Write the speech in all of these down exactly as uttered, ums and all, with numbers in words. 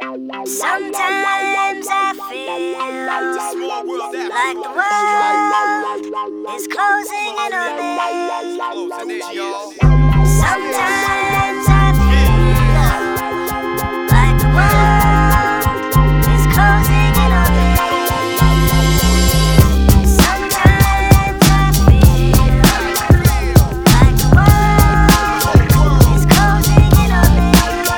Sometimes I feel like the world is closing in on me. Sometimes I feel like the world is closing in on me. Sometimes I feel like the world is closing in on me.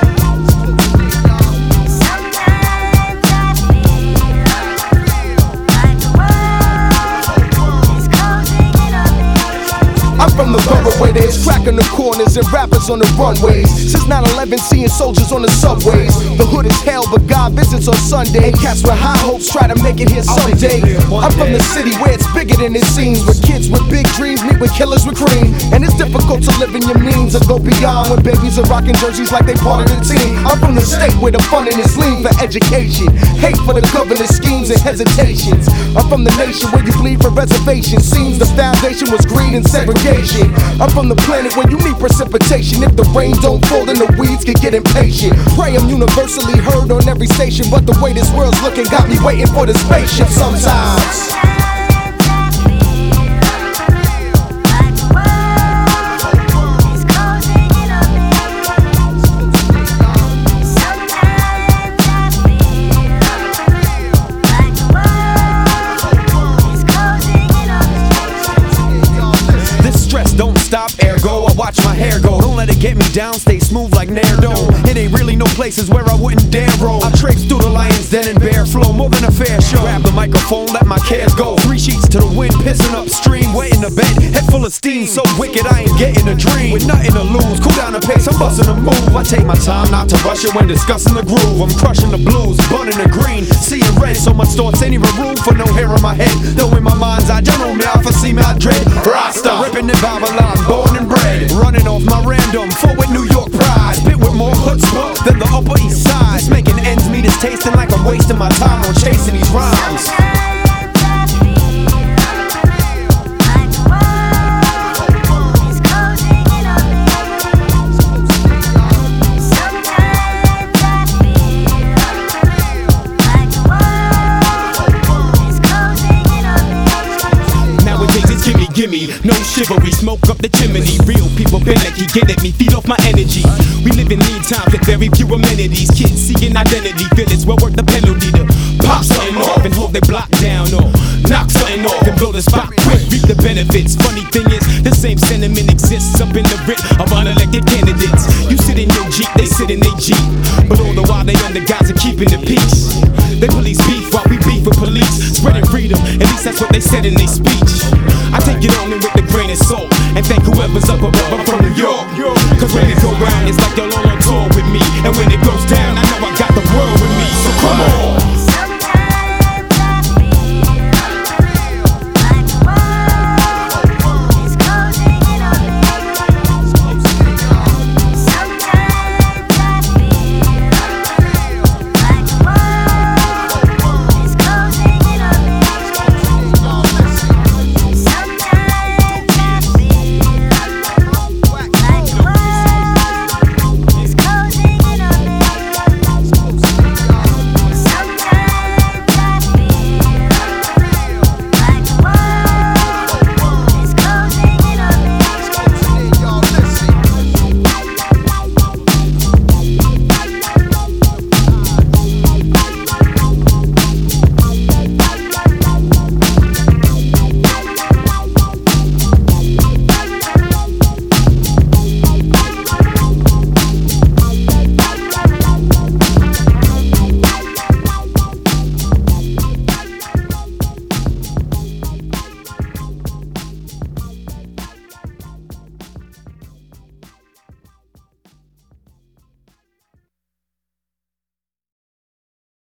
I'm from the borough where there's crack in the corners and rappers on the runways. Since nine eleven, seeing soldiers on the subways. The hood is hell, but God visits on Sunday. And cats with high hopes try to make it here someday. I'm from the city where it's bigger than it seems, where kids with big dreams meet with killers with cream. And it's difficult to live in your means or go beyond when babies are rocking jerseys like they part of the team. I'm from the state where the funding is lean for education, hate for the governor's schemes and hesitations. I'm from the nation where you bleed for reservations. Seems the foundation was greed and segregation. I'm from the planet where you need precipitation. If the rain don't fall, then the weeds can get impatient. Pray I'm universally heard on every station, but the way this world's looking got me waiting for the spaceship sometimes. Don't stop, ergo, I watch my hair go. Don't let it get me down, stay smooth like Nardo. It ain't really no places where I wouldn't dare roll. I traipse through the lion's den and bear flow, more than a fair show. Grab the microphone, let my cares go. Three sheets to the wind, pissing upstream. Wet in the bed, head full of steam. So wicked, I ain't getting a dream. With nothing to lose, cool down the pace, I'm busting a move. I take my time not to rush it when discussing the groove. I'm crushing the blues, burning the green, seeing red. So much thoughts, ain't even room for no hair on my head. Though in my mind's eye, you know me, I foresee me, I dread Rasta, ripping in Babylon, born and bred. Running off my random, full with New York pride. Spit with more chutzpah than the Upper East Side. It's making ends meet, it's tasting like I'm wasting my time on chasing these rhymes. Gimme, no chivalry, smoke up the chimney. Real people panicky, get at me, feed off my energy. We live in lean times with very few amenities. Kids seeking identity, feel it's well worth the penalty to pop something off and hold their block down, or knock something off and blow the spot quick, reap the benefits. Funny thing is, the same sentiment exists up in the writ of unelected candidates. You sit in your Jeep, they sit in their Jeep, but all the while they under guys are keeping the peace. They police beef while we beef with police, spreading freedom, at least that's what they said in their speech. I take it on in with a grain of salt, and thank whoever's up above. I'm from New York, cause when it go round, it's like y'all all on tour with me. And when it goes down, I